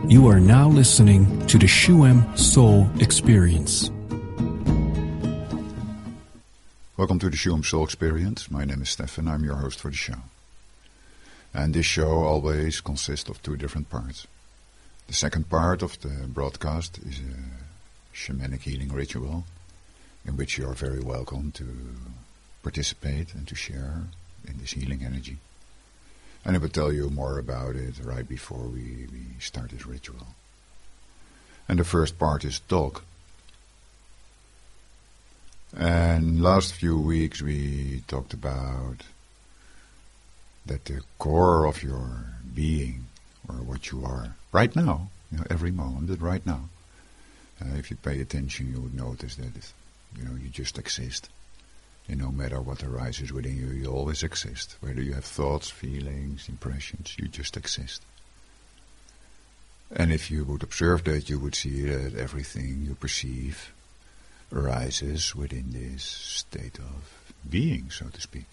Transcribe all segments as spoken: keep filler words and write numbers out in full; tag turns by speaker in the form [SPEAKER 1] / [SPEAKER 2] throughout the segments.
[SPEAKER 1] You are now listening to the Shuem Soul Experience.
[SPEAKER 2] Welcome to the Shuem Soul Experience. My name is Stefan. I'm your host for the show. And this show always consists of two different parts. The second part of the broadcast is a shamanic healing ritual in which you are very welcome to participate and to share in this healing energy. And I will tell you more about it right before we, we start this ritual. And the first part is talk. And last few weeks we talked about that the core of your being, or what you are right now, you know, every moment, but right now, uh, if you pay attention, you would notice that it, you know, you just exist. And no matter what arises within you, you always exist. Whether you have thoughts, feelings, impressions, you just exist. And if you would observe that, you would see that everything you perceive arises within this state of being, so to speak.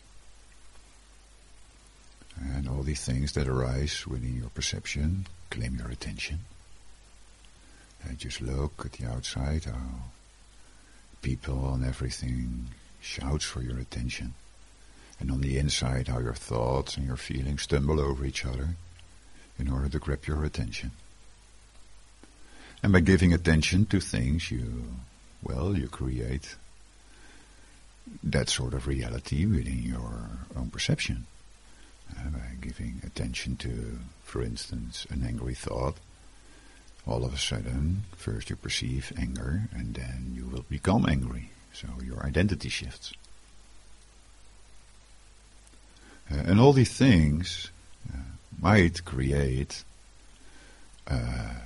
[SPEAKER 2] And all these things that arise within your perception claim your attention. And just look at the outside, how people and everything shouts for your attention. And on the inside, how your thoughts and your feelings stumble over each other in order to grab your attention. And by giving attention to things, you, well, you create that sort of reality within your own perception. Uh, by giving attention to, for instance, an angry thought, all of a sudden, first you perceive anger, and then you will become angry. So your identity shifts. Uh, and all these things uh, might create uh,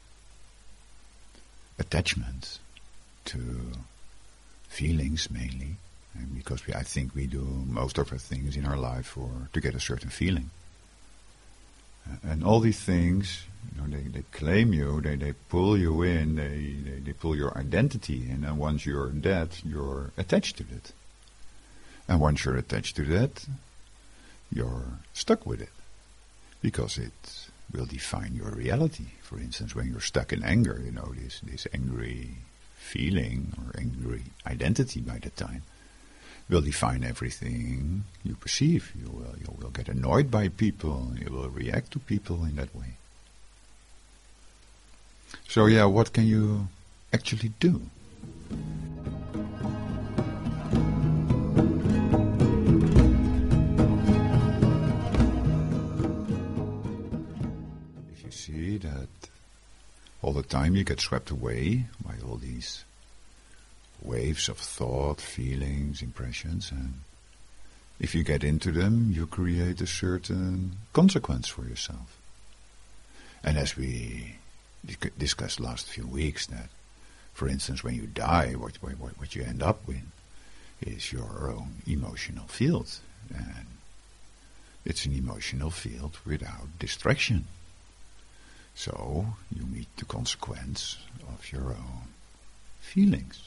[SPEAKER 2] attachment to feelings mainly. And because we, I think we do most of our things in our life for to get a certain feeling. Uh, and all these things, you know, they, they claim you, they, they pull you in, they, they, they pull your identity in, and once you're that, you're attached to it. And once you're attached to that, you're stuck with it. Because it will define your reality. For instance, when you're stuck in anger, you know, this, this angry feeling or angry identity by the time will define everything you perceive. You will, you will get annoyed by people. You will react to people in that way. So yeah, what can you actually do? If you see that all the time you get swept away by all these waves of thought, feelings, impressions, and if you get into them, you create a certain consequence for yourself. And as we discussed last few weeks, that, for instance, when you die, what, what, what you end up with is your own emotional field. And it's an emotional field without distraction. So you meet the consequence of your own feelings.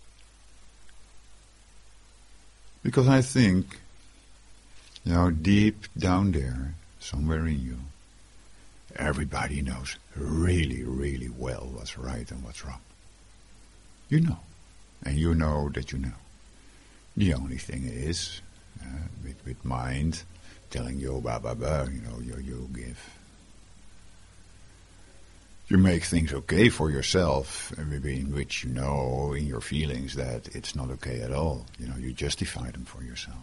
[SPEAKER 2] Because I think, you know, deep down there, somewhere in you, everybody knows really, really well what's right and what's wrong. You know. And you know that you know. The only thing is, uh, with, with mind telling you, blah, blah, blah, you know, you, you give. You make things okay for yourself, in which you know in your feelings that it's not okay at all. You know, you justify them for yourself.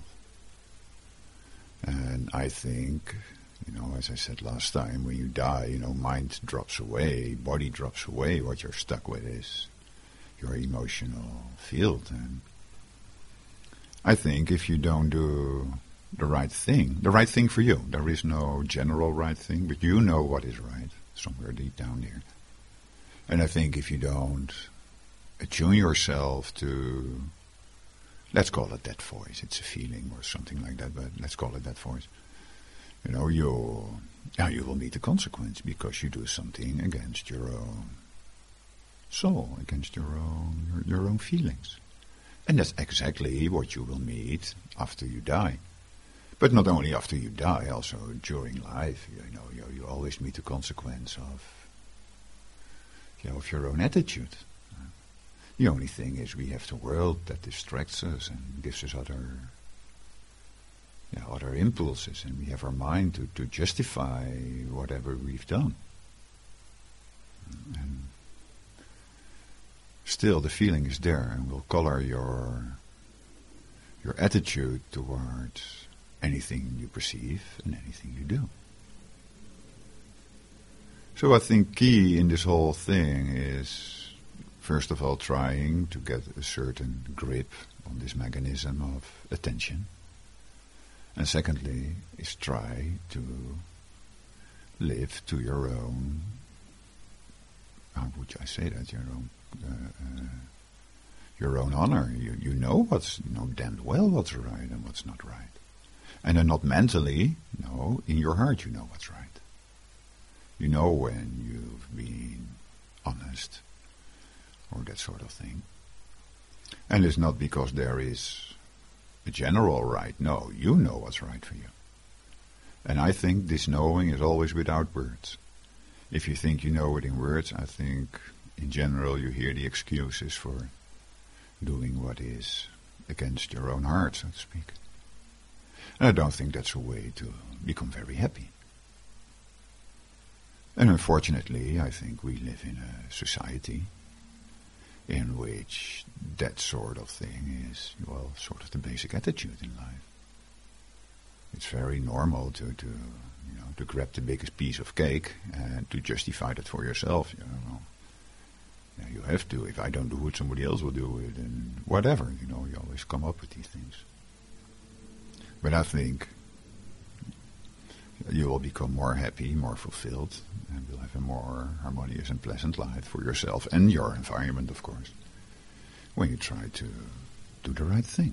[SPEAKER 2] And I think, you know, as I said last time, when you die, you know, mind drops away, body drops away. What you're stuck with is your emotional field. And I think if you don't do the right thing, the right thing for you, there is no general right thing, but you know what is right. Somewhere deep down there. And I think if you don't attune yourself to, let's call it that voice, it's a feeling or something like that, but let's call it that voice. You know, you, now you will meet the consequence because you do something against your own soul, against your own, your, your own feelings. And that's exactly what you will meet after you die. But not only after you die, also during life, you know, you, you always meet the consequence of you know, of your own attitude. Uh, the only thing is we have the world that distracts us and gives us other, you know, other impulses, and we have our mind to, to justify whatever we've done. And still the feeling is there and will color your your attitude towards anything you perceive and anything you do. So I think key in this whole thing is, first of all, trying to get a certain grip on this mechanism of attention. And secondly, is try to live to your own, how would I say that, your own uh, uh, your own honor. You you know what's, you know damn well what's right and what's not right. And then not mentally, no, in your heart you know what's right. You know when you've been honest, or that sort of thing. And it's not because there is a general right. No, you know what's right for you. And I think this knowing is always without words. If you think you know it in words, I think in general you hear the excuses for doing what is against your own heart, so to speak. And I don't think that's a way to become very happy. And unfortunately, I think we live in a society in which that sort of thing is, well, sort of the basic attitude in life. It's very normal to, to you know, to grab the biggest piece of cake and to justify that for yourself. You know, yeah, you have to. If I don't do it, somebody else will do it, and whatever. You know, you always come up with these things. But I think you will become more happy, more fulfilled, and will have a more harmonious and pleasant life for yourself and your environment, of course, when you try to do the right thing.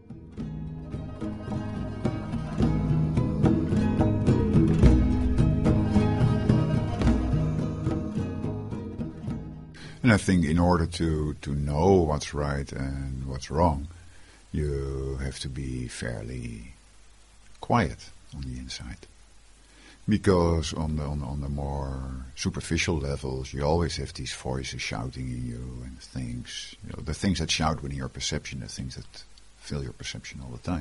[SPEAKER 2] And I think in order to, to know what's right and what's wrong, you have to be fairly quiet on the inside. Because on the, on, on the more superficial levels, you always have these voices shouting in you and things, you know, the things that shout within your perception, the things that fill your perception all the time.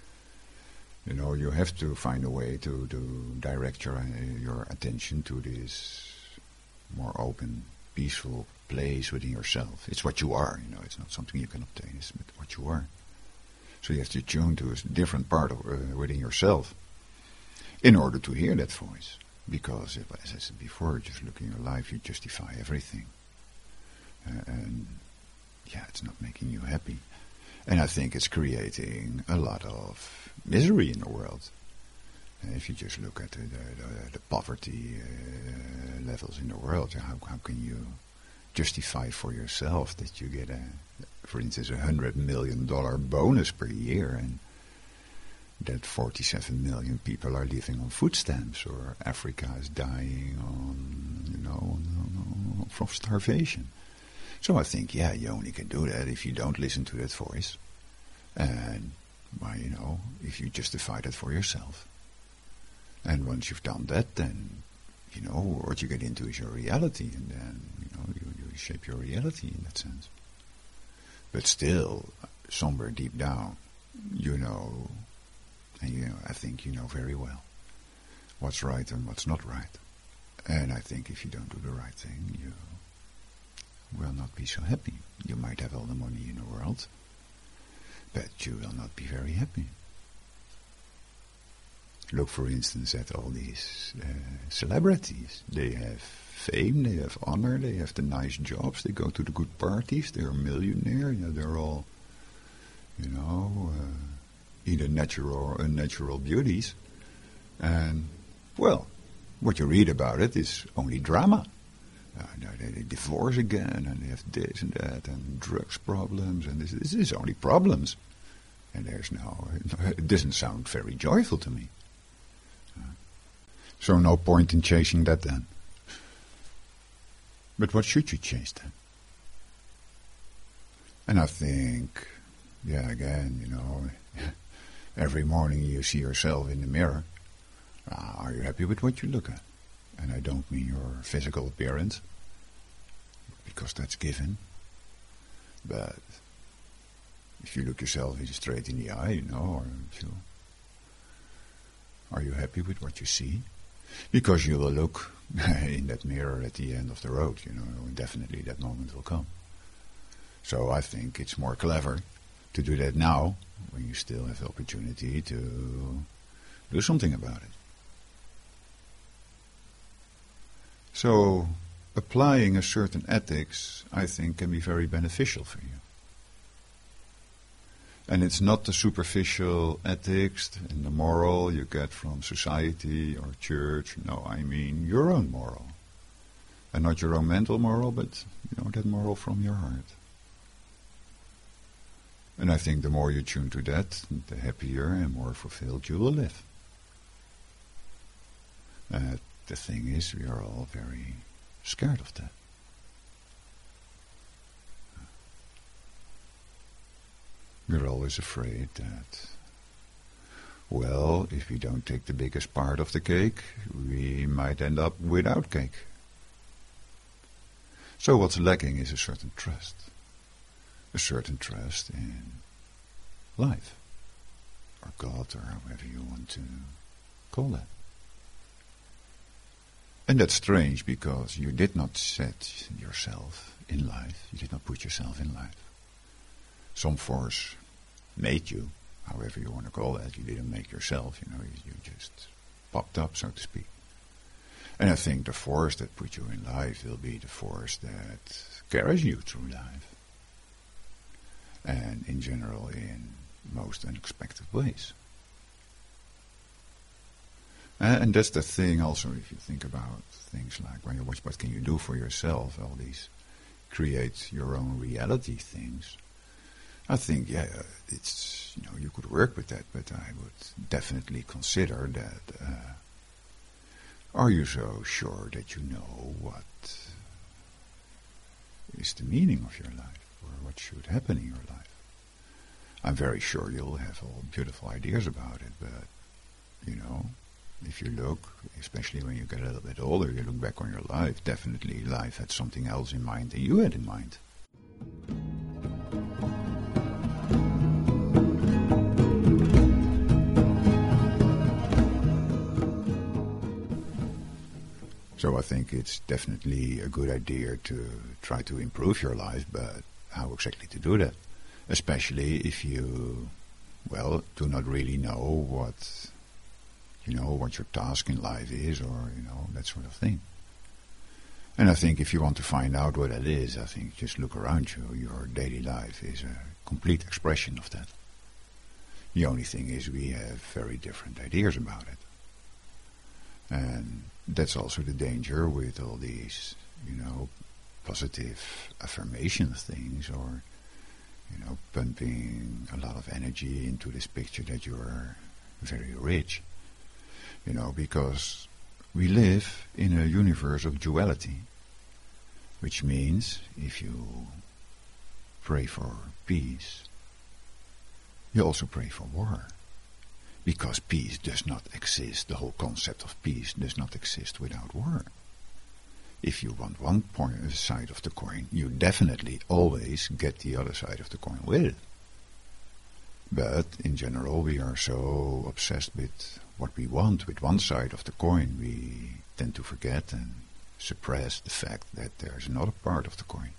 [SPEAKER 2] You know, you have to find a way to, to direct your, uh, your attention to this more open, peaceful place within yourself. It's what you are, you know, it's not something you can obtain, it's what you are. So you have to tune to a different part of uh, within yourself in order to hear that voice. Because, as I said before, just look in your life, you justify everything. Uh, and, yeah, it's not making you happy. And I think it's creating a lot of misery in the world. Uh, if you just look at the, the, the poverty uh, levels in the world, how, how can you justify for yourself that you get, a, for instance, a hundred million dollar bonus per year, and that forty-seven million people are living on food stamps, or Africa is dying on, you know, on, on, from starvation. So I think, yeah, you only can do that if you don't listen to that voice, and, well, you know, if you justify that for yourself. And once you've done that, then, you know, what you get into is your reality, and then, you know, you, you shape your reality in that sense. But still, somewhere deep down, you know, and you know, I think you know very well what's right and what's not right. And I think if you don't do the right thing, you will not be so happy. You might have all the money in the world, but you will not be very happy. Look, for instance, at all these uh, celebrities. They have fame, they have honor, they have the nice jobs, they go to the good parties, they're a millionaire, you know, they're all, you know, uh, either natural or unnatural beauties. And, well, what you read about it is only drama. Uh, they, they divorce again, and they have this and that, and drugs problems, and this, this is only problems. And there's no, it doesn't sound very joyful to me. So no point in chasing that then. But what should you chase then? And I think, yeah, again, you know, every morning you see yourself in the mirror. Uh, are you happy with what you look at? And I don't mean your physical appearance. because that's given. But if you look yourself straight in the eye, you know, or if you, are you happy with what you see? Because you will look in that mirror at the end of the road, you know, and definitely that moment will come. So I think it's more clever to do that now, when you still have the opportunity to do something about it. So applying a certain ethics, I think, can be very beneficial for you. And it's not the superficial ethics and the moral you get from society or church. No, I mean your own moral. And not your own mental moral, but, you know, that moral from your heart. And I think the more you tune to that, the happier and more fulfilled you will live. Uh, the thing is, we are all very scared of that. We're always afraid that, well, if we don't take the biggest part of the cake, we might end up without cake. So what's lacking is a certain trust. A certain trust in life, or God, or however you want to call that. And that's strange, because you did not set yourself in life. You did not put yourself in life. Some force made you, however you want to call that. You didn't make yourself, you know, you, you just popped up, so to speak. And I think the force that put you in life will be the force that carries you through life. And in general, in most unexpected ways. Uh, and that's the thing also, if you think about things like, when you watch what can you do for yourself, all these create your own reality things. I think, yeah, it's, you know, you could work with that, but I would definitely consider that, uh, are you so sure that you know what is the meaning of your life, or what should happen in your life? I'm very sure you'll have all beautiful ideas about it, but, you know, if you look, especially when you get a little bit older, you look back on your life, definitely life had something else in mind than you had in mind. So I think it's definitely a good idea to try to improve your life, but how exactly to do that? Especially if you, well, do not really know what, you know, what your task in life is, or, you know, that sort of thing. And I think if you want to find out what that is, I think just look around you. Your daily life is a complete expression of that. The only thing is we have very different ideas about it. And that's also the danger with all these, you know, positive affirmation things, or, you know, pumping a lot of energy into this picture that you are very rich. You know, because we live in a universe of duality, which means if you pray for peace, you also pray for war. Because peace does not exist, the whole concept of peace does not exist without war. If you want one point, side of the coin, you definitely always get the other side of the coin with it. But in general, we are so obsessed with what we want, with one side of the coin, we tend to forget and suppress the fact that there's another part of the coin.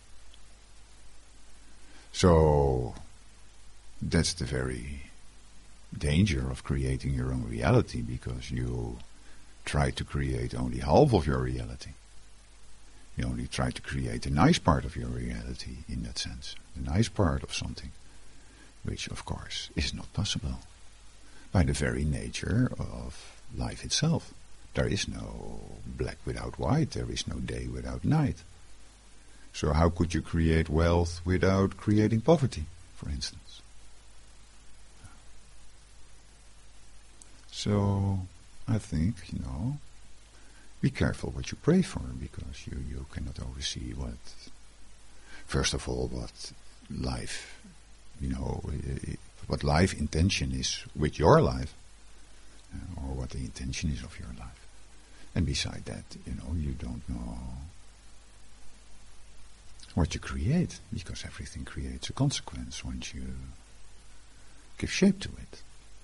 [SPEAKER 2] So that's the very danger of creating your own reality, because you try to create only half of your reality. You only try to create the nice part of your reality, in that sense, the nice part of something, which of course is not possible by the very nature of life itself. There is no black without white, there is no day without night. So how could you create wealth without creating poverty, for instance? So I think, you know, be careful what you pray for, because you, you cannot oversee what, first of all, what life, you know, what life intention is with your life, uh, or what the intention is of your life. And beside that, you know, you don't know what you create, because everything creates a consequence once you give shape to it.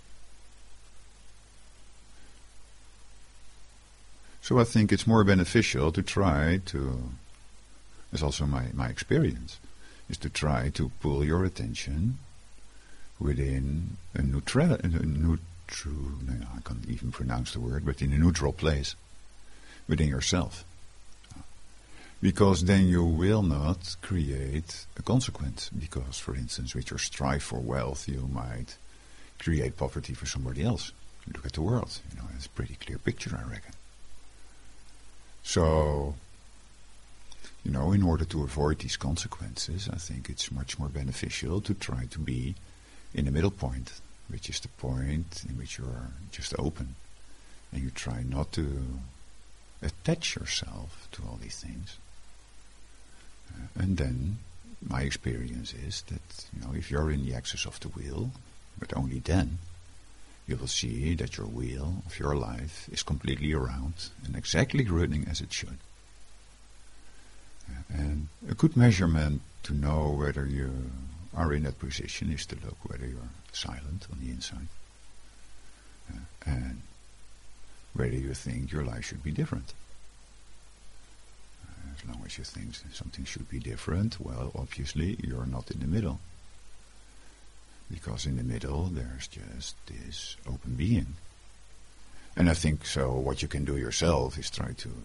[SPEAKER 2] So I think it's more beneficial to try to, it's also my, my experience, is to try to pull your attention within a neutral, a neutral, no, I can't even pronounce the word, but in a neutral place within yourself. Because then you will not create a consequence. Because, for instance, with your strive for wealth, you might create poverty for somebody else. Look at the world, you know, it's a pretty clear picture, I reckon. So, you know, in order to avoid these consequences, I think it's much more beneficial to try to be in the middle point, which is the point in which you are just open, and you try not to attach yourself to all these things. Uh, and then my experience is that, you know, if you're in the axis of the wheel, but only then, you will see that your wheel of your life is completely around and exactly running as it should. Uh, and a good measurement to know whether you are in that position is to look whether you're silent on the inside, uh, and whether you think your life should be different. As long as you think something should be different, well, obviously you're not in the middle. Because in the middle there's just this open being. And I think so what you can do yourself is try to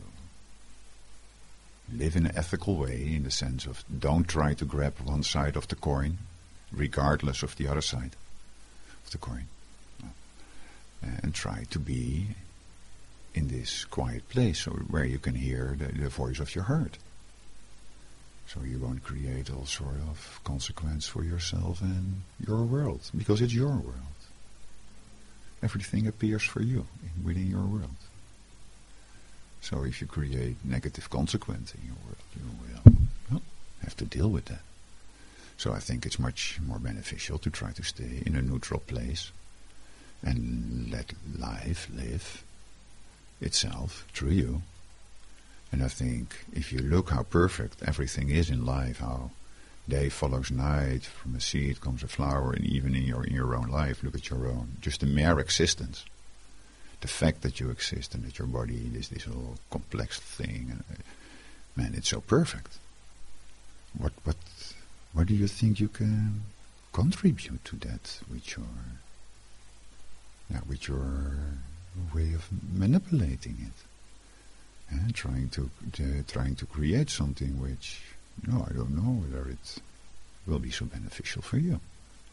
[SPEAKER 2] live in an ethical way, in the sense of don't try to grab one side of the coin, regardless of the other side of the coin. And try to be in this quiet place where you can hear the, the voice of your heart. So you won't create all sort of consequence for yourself and your world, because it's your world. Everything appears for you in, within your world. So if you create negative consequence in your world, you will well, have to deal with that. So I think it's much more beneficial to try to stay in a neutral place and let life live itself through you. And I think if you look how perfect everything is in life, how day follows night, from a seed comes a flower, and even in your in your own life, look at your own, just the mere existence, the fact that you exist and that your body is this whole complex thing, and uh, man, it's so perfect. What what what do you think you can contribute to that with your yeah, with your way of manipulating it, and trying to uh, trying to create something which, no, I don't know whether it will be so beneficial for you.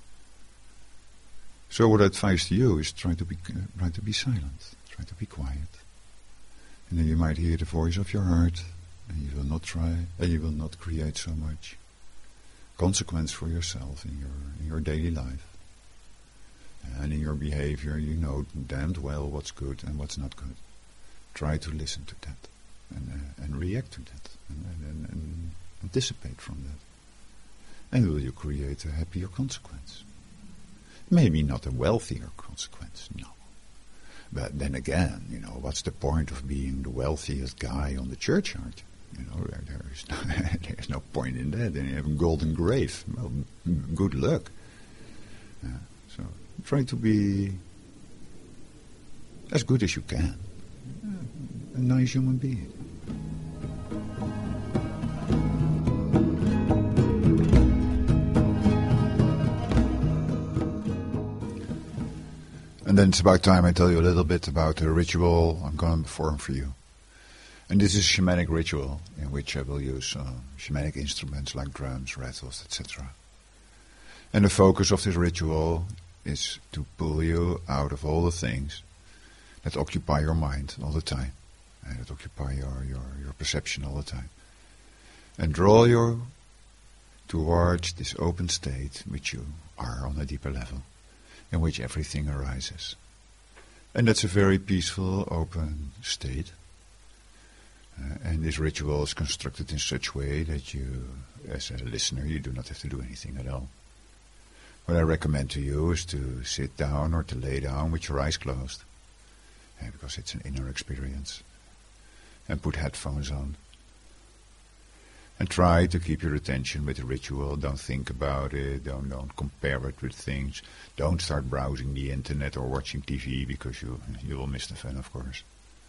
[SPEAKER 2] So what I advise to you is try to be uh, try to be silent, try to be quiet, and then you might hear the voice of your heart, and you will not try, and you will not create so much consequence for yourself in your in your daily life. And in your behavior, you know damned well what's good and what's not good. Try to listen to that and uh, and react to that and, and, and anticipate from that. And will you create a happier consequence? Maybe not a wealthier consequence, no. But then again, you know, what's the point of being the wealthiest guy on the churchyard? You know, there, there is no, there's no point in that. Then you have a golden grave. Well, good luck. Uh, so try to be as good as you can. A nice human being. And then it's about time I tell you a little bit about a ritual I'm going to perform for you. And this is a shamanic ritual in which I will use uh, shamanic instruments like drums, rattles, et cetera. And the focus of this ritual is to pull you out of all the things that occupy your mind all the time, and that occupy your, your, your perception all the time, and draw you towards this open state which you are on a deeper level, in which everything arises. And that's a very peaceful, open state. Uh, and this ritual is constructed in such a way that you, as a listener, you do not have to do anything at all. What I recommend to you is to sit down or to lay down with your eyes closed, uh, because it's an inner experience, and put headphones on. And try to keep your attention with the ritual. Don't think about it. Don't don't compare it with things. Don't start browsing the internet or watching T V because you you will miss the fun, of course.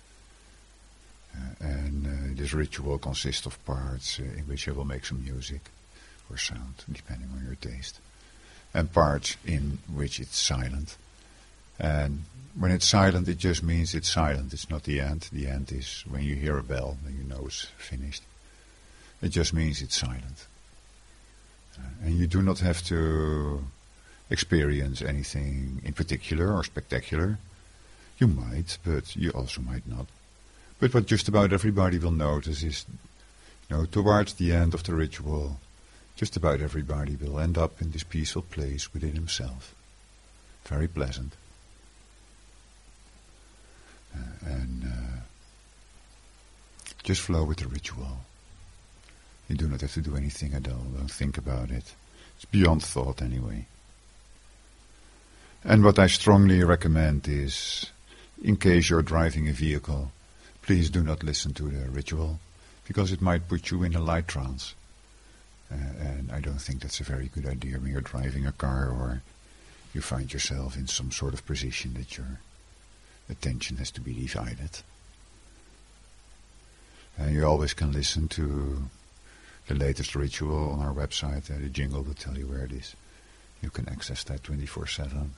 [SPEAKER 2] Uh, and uh, this ritual consists of parts uh, in which you will make some music or sound, depending on your taste, and parts in which it's silent. And when it's silent, it just means it's silent. It's not the end. The end is when you hear a bell, then you know it's finished. It just means it's silent. Uh, and you do not have to experience anything in particular or spectacular. You might, but you also might not. But what just about everybody will notice is, you know, towards the end of the ritual, just about everybody will end up in this peaceful place within himself. Very pleasant. Uh, and uh, just flow with the ritual. You do not have to do anything at all. Don't think about it. It's beyond thought anyway. And what I strongly recommend is, in case you're driving a vehicle, please do not listen to the ritual, because it might put you in a light trance. Uh, and I don't think that's a very good idea when you're driving a car or you find yourself in some sort of position that your attention has to be divided. And you always can listen to the latest ritual on our website. Uh, the jingle will tell you where it is. You can access that twenty-four seven.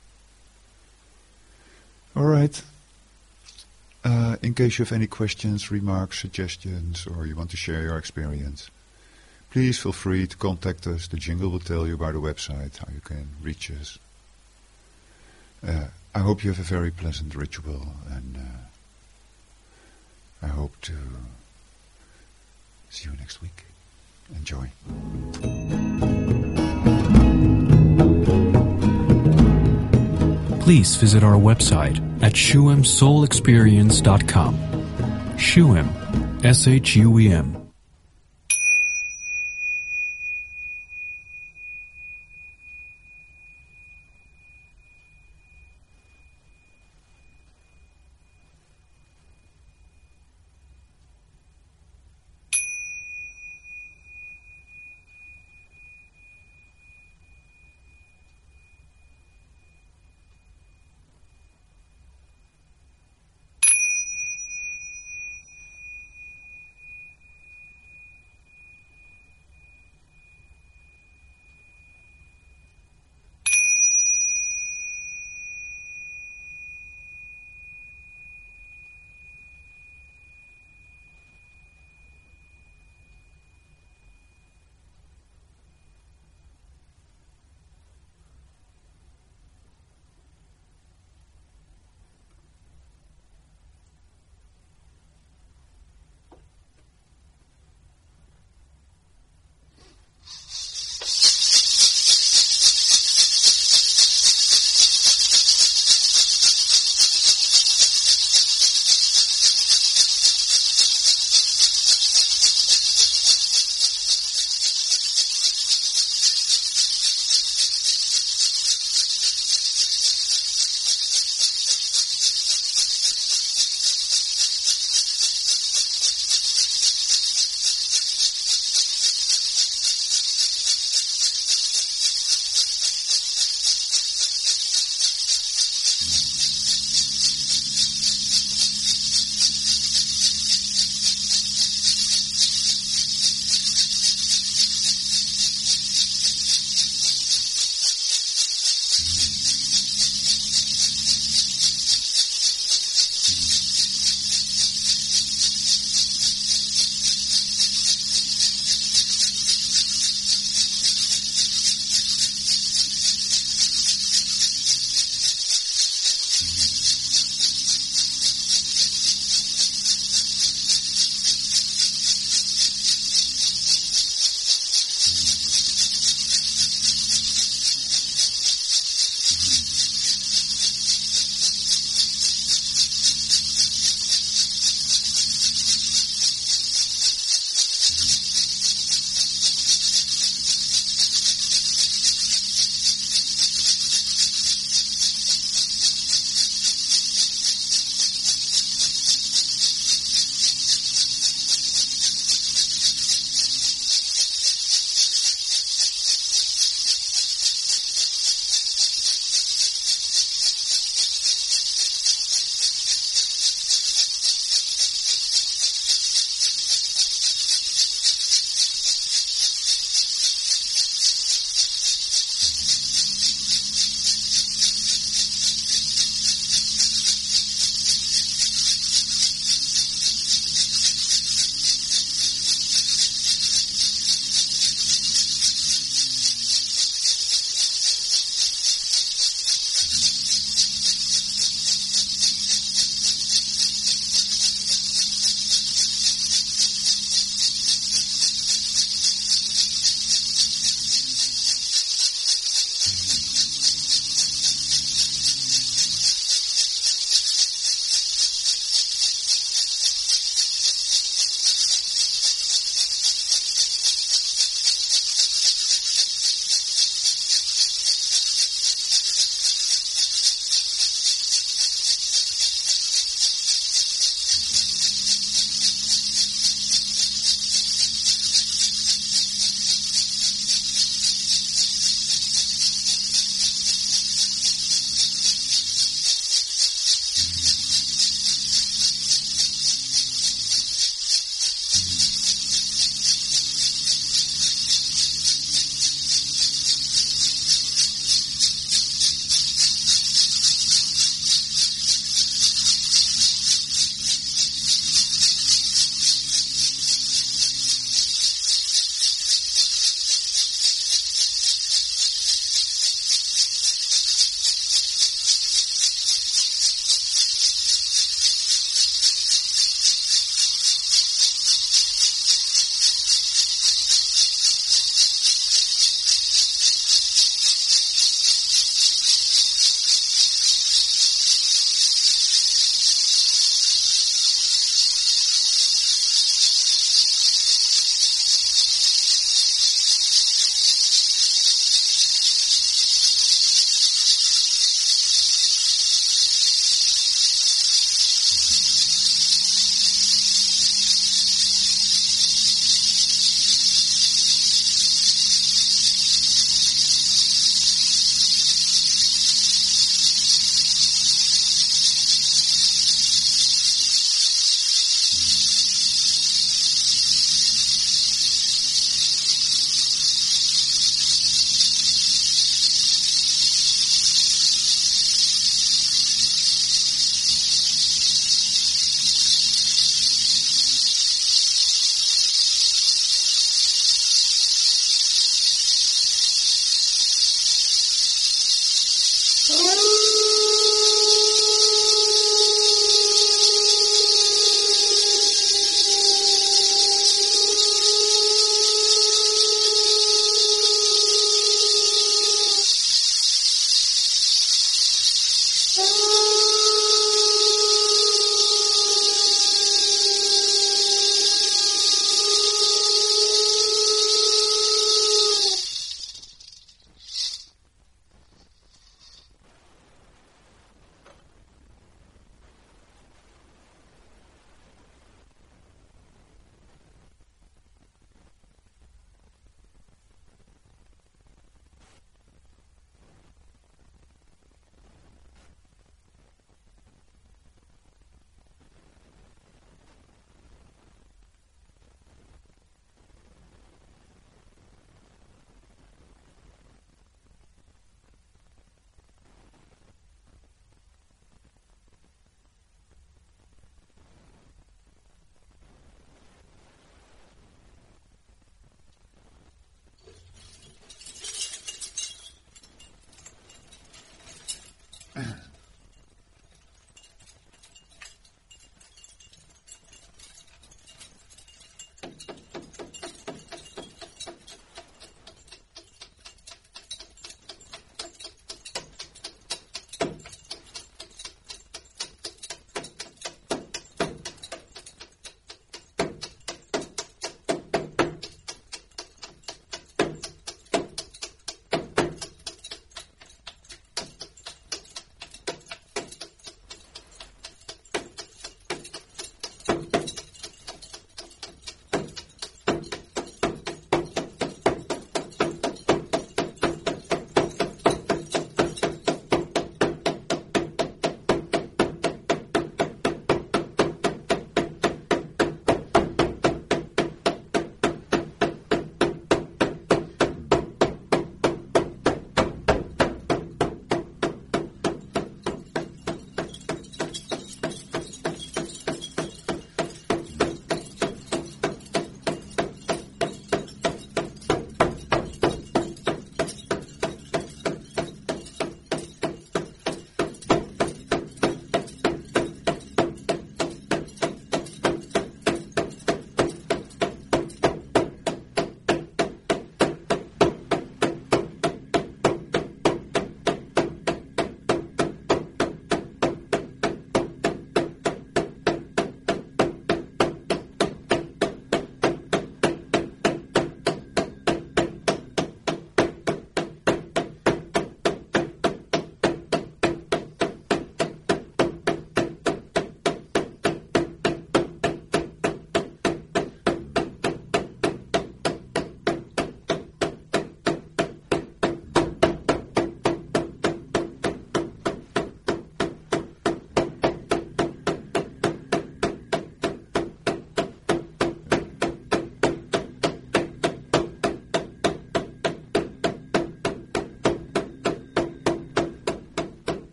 [SPEAKER 2] All right. Uh, in case you have any questions, remarks, suggestions, or you want to share your experience, please feel free to contact us. The jingle will tell you about the website, how you can reach us. Uh, I hope you have a very pleasant ritual, and uh, I hope to see you next week. Enjoy.
[SPEAKER 1] Please visit our website at shuem soul experience dot com. Shuem, S H U E M.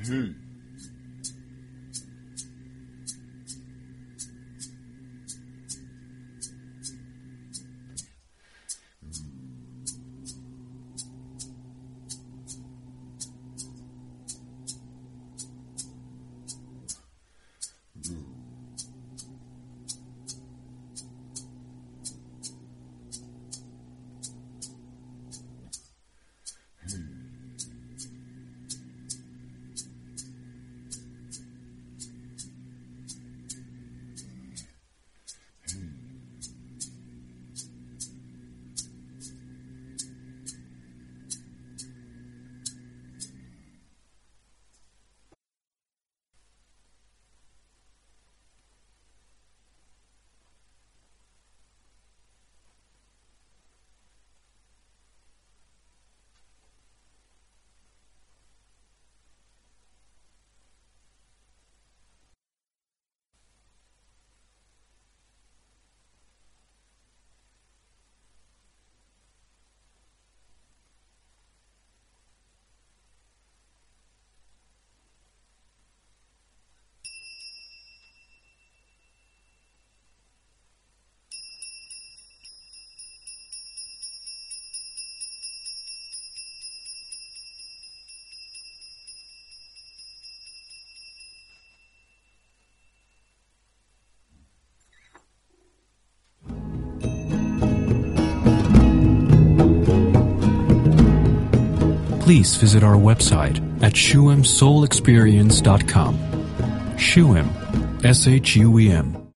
[SPEAKER 1] Please visit our website at shuem soul experience dot com. Shuem, S H U E M.